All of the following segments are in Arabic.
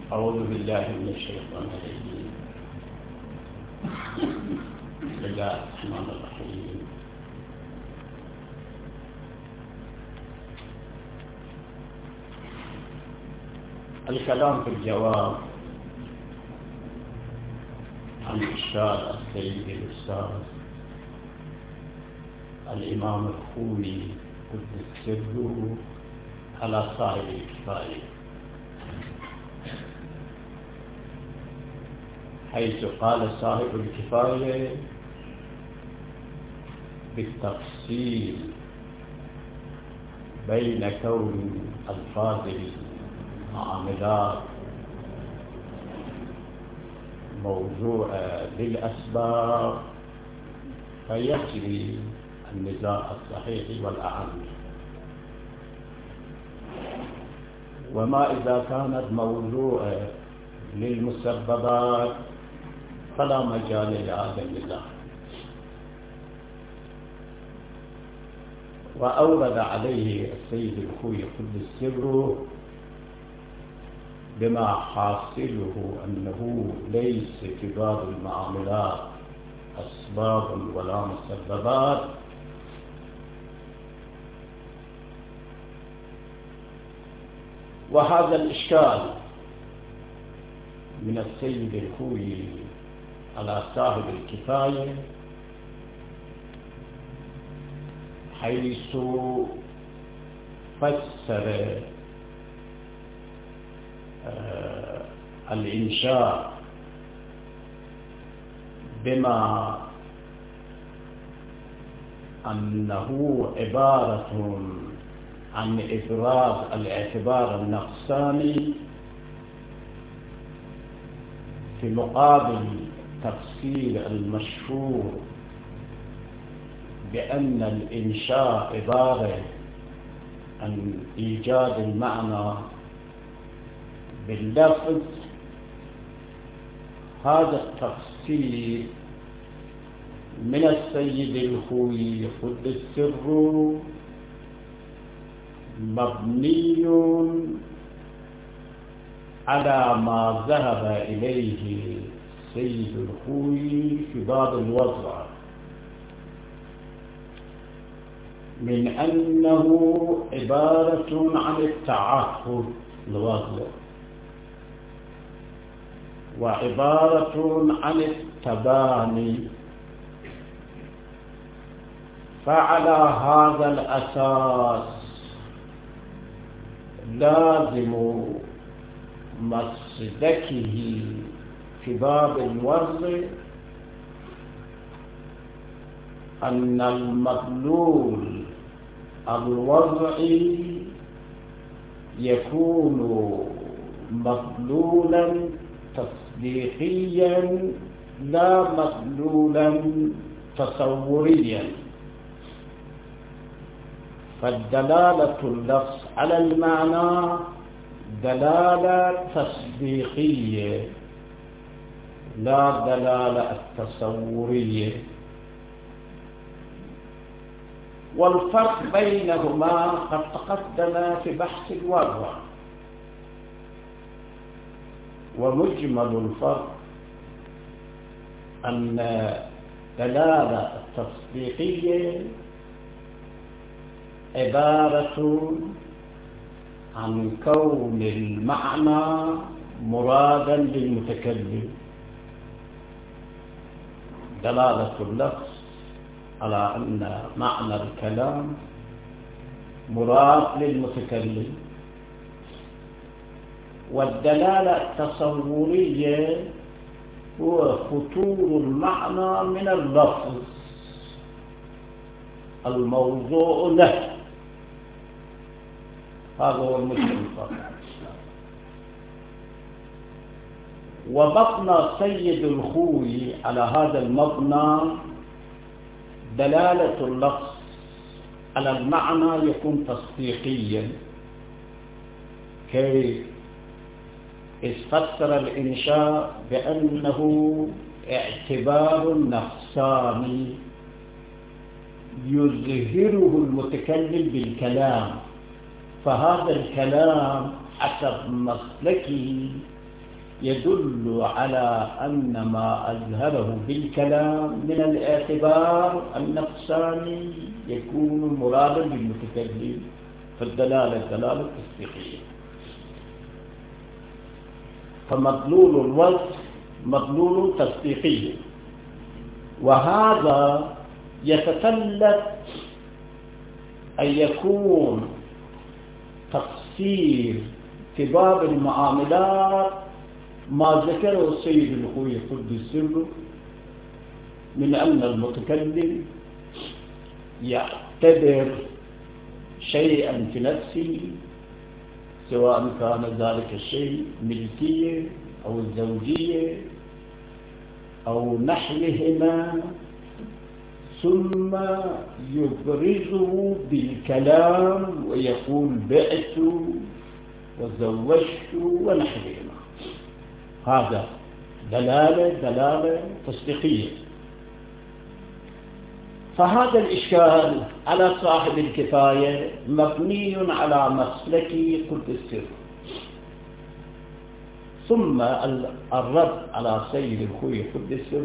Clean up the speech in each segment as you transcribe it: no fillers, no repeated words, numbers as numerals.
أعوذ بالله من الشيطان الرجيم. بسم الله الرحمن الرحيم. الكلام في الجواب عن إشكال السيد الأستاذ الإمام الخوئي قدس سره على صاحب الكفاية، حيث قال صاحب الكفاية بالتفصيل بين كون ألفاظ المعاملات موضوعة للأسباب فيجري النزاع الصحيح والأعم، وما إذا كانت موضوعة للمسببات فلا مجال لهذا النزاع. وأورد عليه السيد الخوئي قدس سره بما حاصله أنه ليس في باب المعاملات أسباب ولا مسببات، وهذا الإشكال من السيد الخوئي على صاحب الكفاية، حيث فسر الإنشاء بما أنه عبارة عن إفراز الاعتبار النقصاني في مقابل تفسير المشهور بأن الإنشاء عبارة عن إيجاد المعنى باللفظ. هذا التفسير من السيد الخوئي قدس سره مبني على ما ذهب إليه السيد الخوئي في باب الوضع من أنه عبارة عن التعهد الوضع، وعبارة عن التباني. فعلى هذا الأساس لازم مسلكه في باب الوضع أن المدلول الوضعي يكون مدلولا تصديقيا لا مدلولا تصوريا. فالدلالة اللفظ على المعنى دلالة تصديقية لا دلالة التصورية، والفرق بينهما قد تقدم في بحث الوضع. ومجمل الفرق أن دلالة التصديقية عبارة عن كون المعنى مرادا للمتكلم، دلالة اللفظ على أن معنى الكلام مراد للمتكلم. والدلالة التصورية هو خطور المعنى من اللفظ الموضوع له. هذا هو المشكل. وبقنا سيد الخوئي على هذا المبنى دلالة اللفظ على المعنى يكون تصديقيا. كيف؟ إذ فسر الإنشاء بأنه اعتبار نفساني يظهره المتكلم بالكلام، فهذا الكلام حسب مسلكه يدل على أن ما أظهره بالكلام من الاعتبار النفساني يكون مرادا للمتكلم، فالدلالة دلالة تصديقية. فمدلول الوصف مدلول تصديقي، وهذا يتطلب أن يكون تفسير في باب المعاملات ما ذكره السيد الخوي قدس سره من أن المتكلم يعتبر شيئا في نفسه، سواء كان ذلك الشيء ملكية أو الزوجية أو نحوهما، ثم يبرزه بالكلام ويقول بعت وزوجت ونحوهما. هذا دلالة تصديقية. فهذا الإشكال على صاحب الكفاية مبني على مسلك قدس السر. ثم الرد على سيد الخوي قدس السر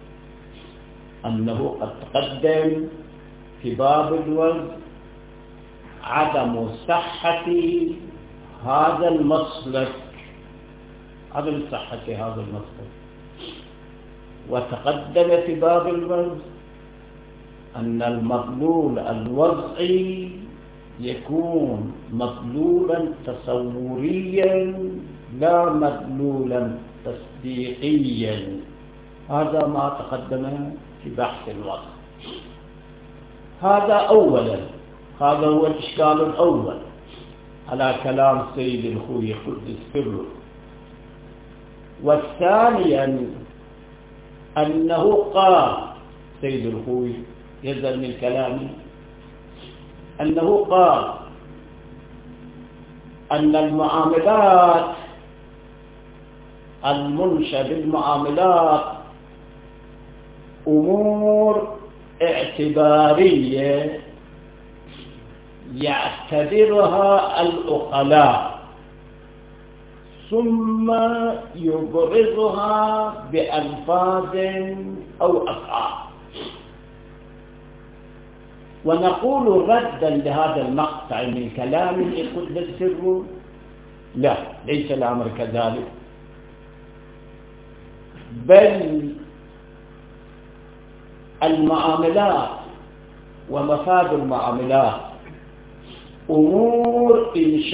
أنه قد تقدم في باب الوزن عدم صحة هذا المسلك، عدم صحة هذا المسلك، وتقدم في باب الوزن أن المدلول الوضعي يكون مدلولا تصوريا لا مدلولا تصديقيا. هذا ما تقدم في بحث الوضع. هذا أولا، هذا هو الإشكال الأول على كلام سيد الخوي قدس سره. والثانيا أنه قال سيد الخوي يزل من كلامه أنه قال أن المعاملات المنشأ بالمعاملات أمور اعتبارية يعتبرها العقلاء ثم يبرزها بألفاظ أو أفعال. ونقول ردا لهذا المقطع من كلامه قدس سره: لا، ليس الأمر كذلك، بل المعاملات ومفاد المعاملات أمور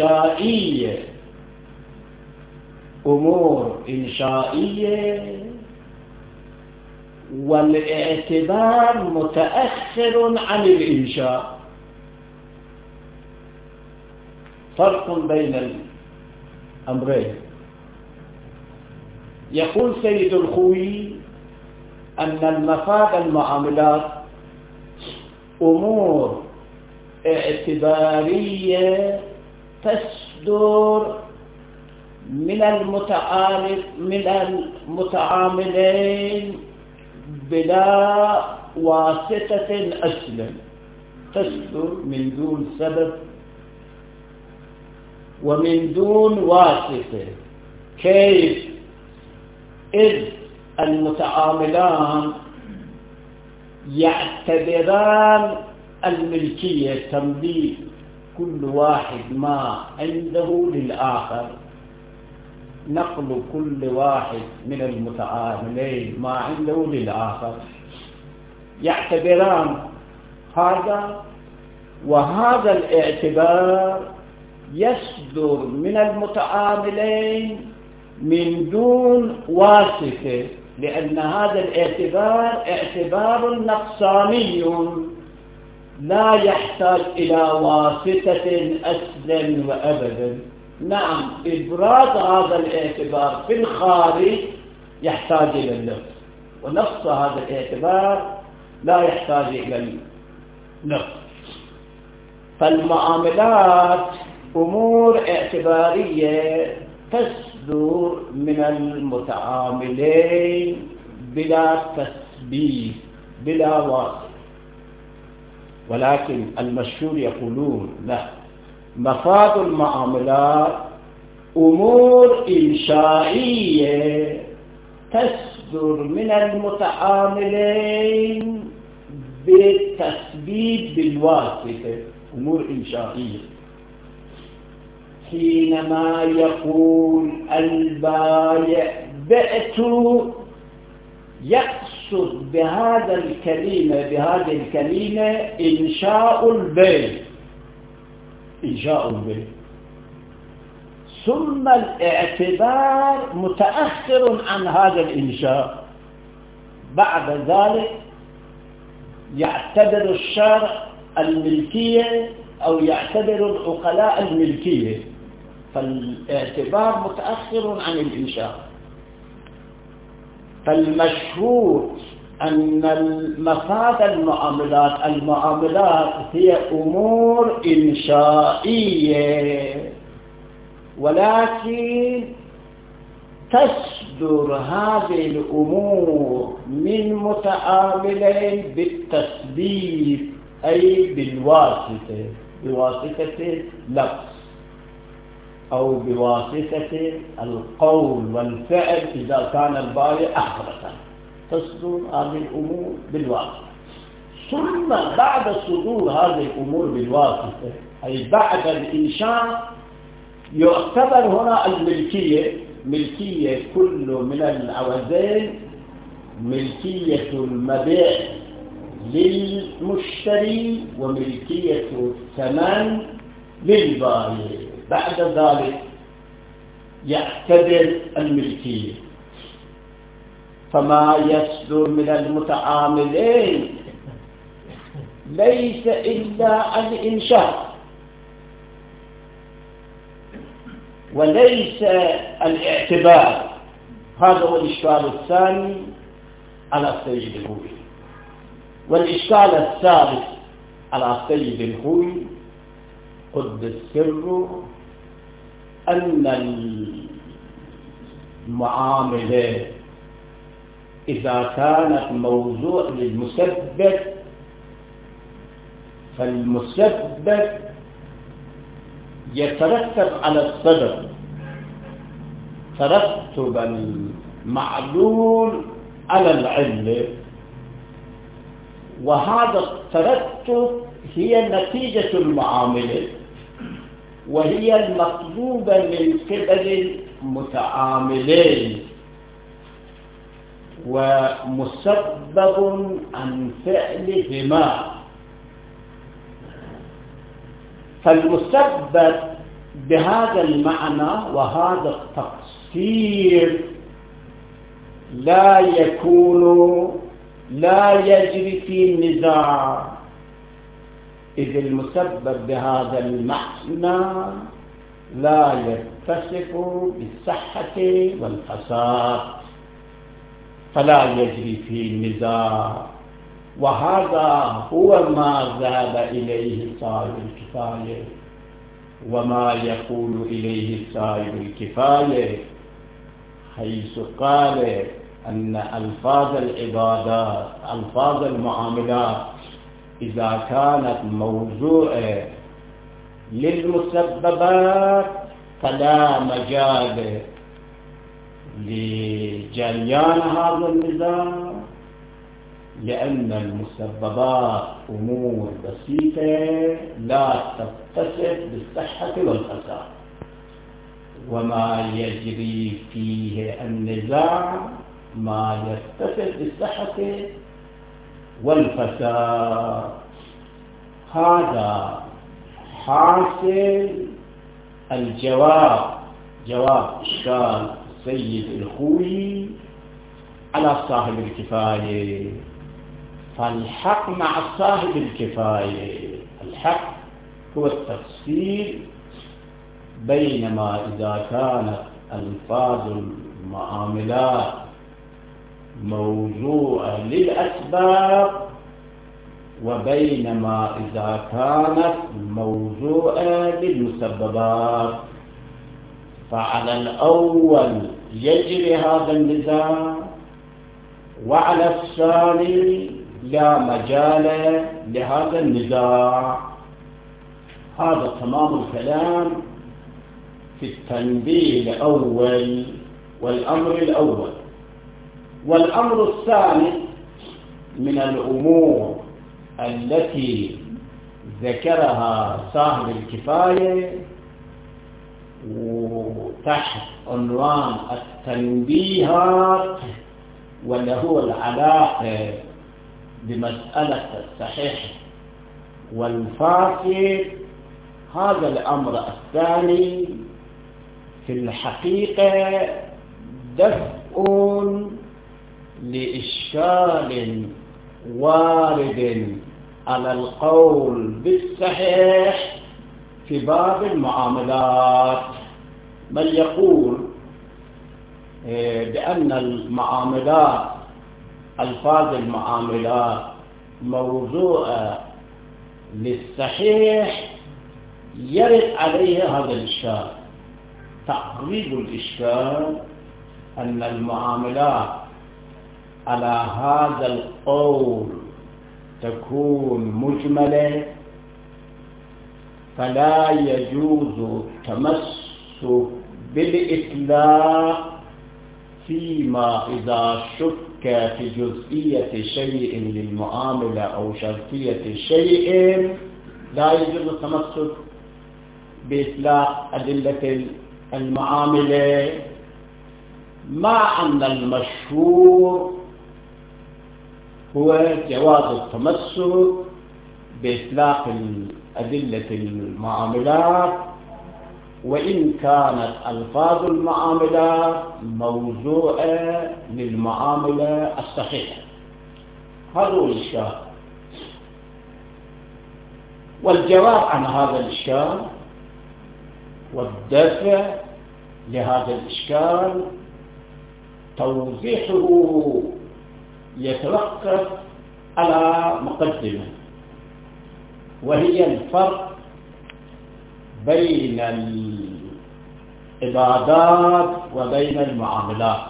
إنشائية، والاعتبار متأخر عن الإنشاء. فرق بين الأمرين. يقول سيد الخوي أن المفاد المعاملات أمور اعتبارية تصدر من المتعاملين بلا واسطة أصلا، تصدر من دون سبب ومن دون واسطة. كيف؟ إذ المتعاملان يعتبران الملكية تمليك كل واحد ما عنده للآخر، نقل كل واحد من المتعاملين ما عنده للآخر، يعتبران هذا، وهذا الاعتبار يصدر من المتعاملين من دون واسطة، لأن هذا الاعتبار اعتبار نقصاني لا يحتاج إلى واسطة أصلا وأبدا. نعم، إبراز هذا الاعتبار في الخارج يحتاج إلى النفس، ونفس هذا الاعتبار لا يحتاج إلى النفس. فالمعاملات أمور اعتبارية تصدر من المتعاملين بلا تسبيب بلا واسطة. ولكن المشهور يقولون لا، مفاد المعاملات أمور إنشائية تصدر من المتعاملين بالتسبيب بالواسطة، أمور إنشائية. حينما يقول البائع بعت، يقصد بهذه الكلمة إنشاء البيع، ثم الاعتبار متأخر عن هذا الإنشاء. بعد ذلك يعتبر الشرع الملكية أو يعتبر العقلاء الملكية، فالاعتبار متأخر عن الإنشاء. فالمشهور أن المفاد المعاملات هي أمور إنشائية، ولكن تصدر هذه الأمور من متعاملين بالتسبيب، أي بواسطة اللفظ أو بواسطة القول والفعل إذا كان البائع أخرسا، تصدر هذه الأمور بالواسطة. ثم بعد صدور هذه الأمور بالواسطة، أي بعد الإنشاء، يعتبر هنا ملكية كل من العوزين، ملكية المبيع للمشتري وملكية الثمن للبائع. بعد ذلك يعتبر الملكية. فما يصدر من المتعاملين ليس إلا الإنشاء وليس الاعتبار. هذا هو الإشكال الثاني على السيد الخوئي. والإشكال الثالث على السيد الخوئي قدس سره أن المعاملة إذا كانت موضوع للمسبب، فالمسبب يترتب على السبب ترتب المعلول على العلة، وهذا الترتب هي نتيجة المعاملة، وهي المطلوبة من قبل المتعاملين، ومسبب عن فعلهما. فالمسبب بهذا المعنى وهذا التقصير لا يجري في النزاع، إذ المسبب بهذا المعنى لا يتصف بالصحة والفساد، فلا يجري في النزاع. وهذا هو ما ذهب إليه صاحب الكفاية، وما يقول إليه صاحب الكفاية، حيث قال أن ألفاظ العبادات، ألفاظ المعاملات، إذا كانت موضوعة للمسببات فلا مجال لجريان هذا النزاع، لأن المسببات أمور بسيطة لا تتصف بالصحة والفساد، وما يجري فيه النزاع ما يتصف بالصحة والفساد. هذا حاصل جواب إشكال السيد الخوئي على صاحب الكفاية. فالحق مع صاحب الكفاية، الحق هو التفصيل، بينما إذا كانت ألفاظ المعاملات موضوعة للأسباب، وبينما إذا كانت موضوعة للمسببات، فعلى الأول يجري هذا النزاع، وعلى الثاني لا مجال لهذا النزاع. هذا تمام الكلام في التنبيه الأول والأمر الأول. والأمر الثاني من الأمور التي ذكرها صاحب الكفاية وتحت عنوان التنبيهات، واللي هو العلاقة بمسألة الصحيح والفاسد. هذا الأمر الثاني في الحقيقة دفع لإشكال وارد على القول بالصحيح في باب المعاملات. من يقول بأن المعاملات، ألفاظ المعاملات موضوع للصحيح، يرد عليه هذا الإشكال. تقريب الإشكال أن المعاملات على هذا القول تكون مجملة، فلا يجوز التمسك بالإطلاق فيما إذا شك في جزئية شيء للمعاملة أو شرطية شيء. لا يجوز التمسك بإطلاق أدلة المعاملة، مع أن المشهور هو جواز التمسك بإطلاق أدلة المعاملات، وإن كانت ألفاظ المعاملات موضوعة للمعاملة الصحيحة. هذا هو الإشكال. والجواب عن هذا الإشكال والدافع لهذا الإشكال توضيحه يتوقف على مقدمة، وهي الفرق بين العبادات وبين المعاملات.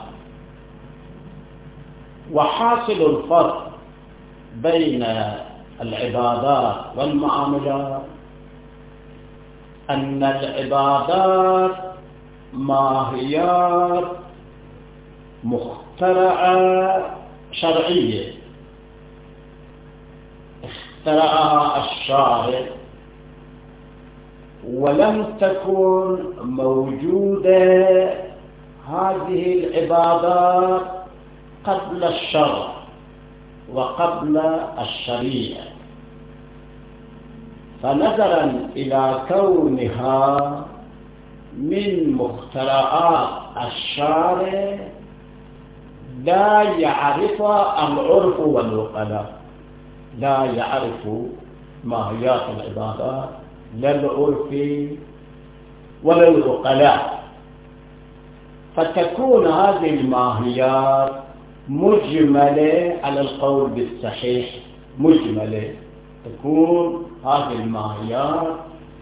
وحاصل الفرق بين العبادات والمعاملات أن العبادات ماهيات مخترعة شرعية اخترعها الشارع، ولم تكن موجودة هذه العبادات قبل الشرع وقبل الشريعة. فنظرا إلى كونها من مخترعات الشارع لا يعرفها العرف والعقلاء، لا يعرف ماهيات العبادات لا العرف ولا العقلاء، فتكون هذه الماهيات مجملة على القول بالصحيح. مجملة، تكون هذه الماهيات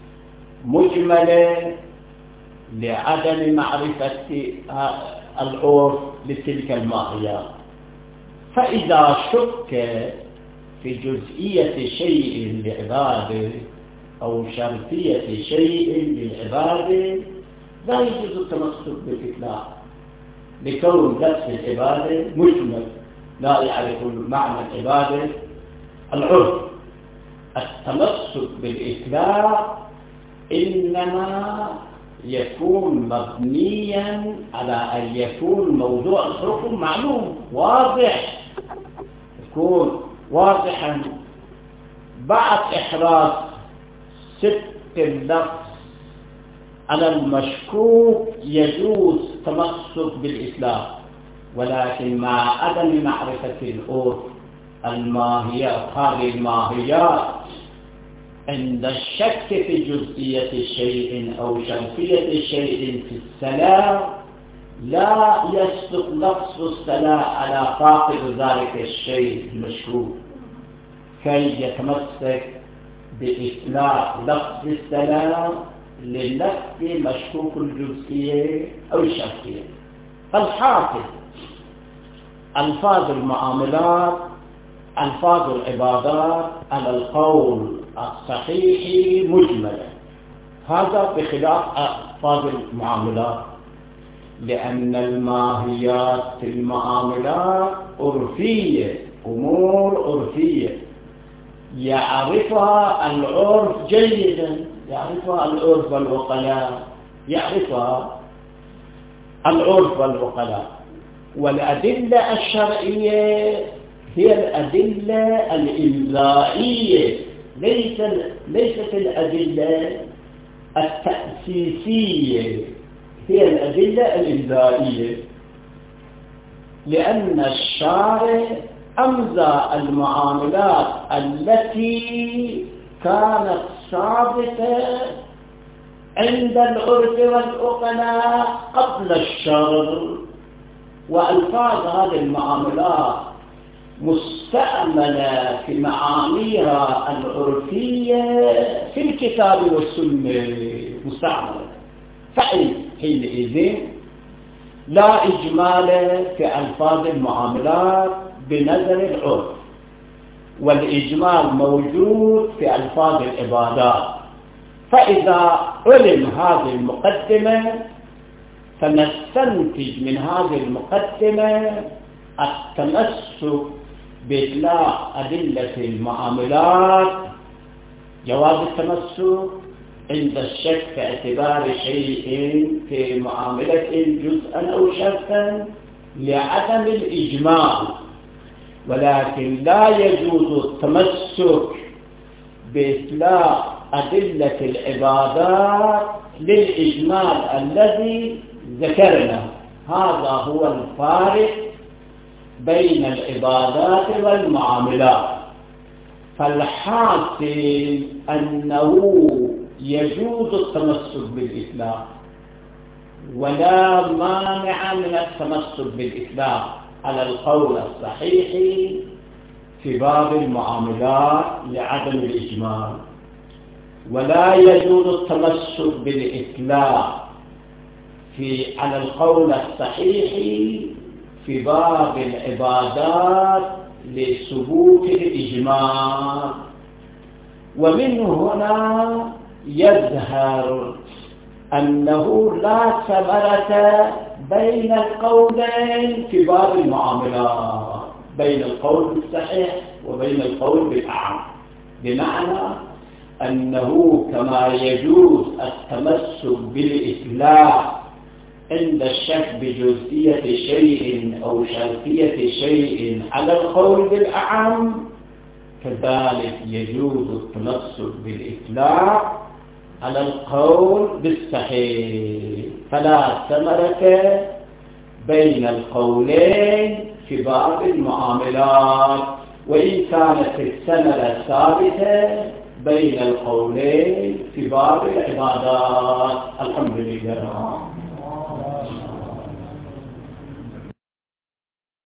مجملة لعدم معرفة العرف لتلك الماهيات. فإذا شك في جزئية شيء لعبادة أو شرطية شيء للعبادة لا يجوز التمسك بالإطلاق، لكون لفظ العبادة مجمل لا يعرف معنى العبادة العرف. التمسك بالإطلاق إنما يكون مبنيا على أن يكون موضوع الحكم معلوم واضح، يكون واضحا. بعد إحراز ست اللفظ على المشكوك يجوز التمسك بالإطلاق، ولكن مع عدم معرفة العرف الماهيات. هذه الماهيات عند الشك في جزئية شيء أو شرطية شيء في السلام لا يصدق لفظ السلام على فاقد ذلك الشيء المشكوك، كي يتمسك بإطلاق لفظ السلام للفظ مشكوك الجزئية أو الشرطية. فالحاصل ألفاظ المعاملات، ألفاظ العبادات على القول الصحيح مجملة، هذا بخلاف ألفاظ المعاملات، لأن الماهيات في المعاملات عرفية، أمور عرفية يعرفها العرف جيدا، يعرفها العرف والعقلاء، يعرفها العرف والعقلاء. والأدلة الشرعية هي الأدلة الإلزائية، ليست الأدلة التأسيسية، هي الأدلة الإلزائية، لأن الشارع أمضى المعاملات التي كانت ثابتة عند العرف والعقلاء قبل الشرع، وألفاظ هذه المعاملات مستعملة في معانيها العرفية في الكتاب والسنة مستعملة، حينئذ لا إجمال في ألفاظ المعاملات بنظر العرف، والإجمال موجود في ألفاظ العبادات. فإذا علم هذه المقدمة فنستنتج من هذه المقدمة التمسك بإطلاق أدلة المعاملات، جواز التمسك عند الشك في اعتبار شيء في معاملة جزءا أو شرطا لعدم الإجمال، ولكن لا يجوز التمسك بإطلاق أدلة العبادات للإجمال الذي ذكرنا. هذا هو الفارق بين العبادات والمعاملات. فالحاصل أنه يجوز التمسك بالإطلاق، ولا مانع من التمسك بالإطلاق على القول الصحيح في باب المعاملات لعدم الإجمال، ولا يجوز التمسك بالإطلاق على القول الصحيح في باب العبادات لثبوت الإجمال. ومن هنا يظهر أنه لا ثمرة بين القولين في باب المعاملات، بين القول بالصحيح وبين القول بالأعم، بمعنى أنه كما يجوز التمسك بالإطلاق عند الشك بجزئية شيء أو شرطية شيء على القول بالأعم، كذلك يجوز التمسك بالإطلاق على القول بالصحيح. فلا ثمرة بين القولين في باب المعاملات، وإن كانت الثمرة ثابتة بين القولين في باب العبادات. الحمد لله.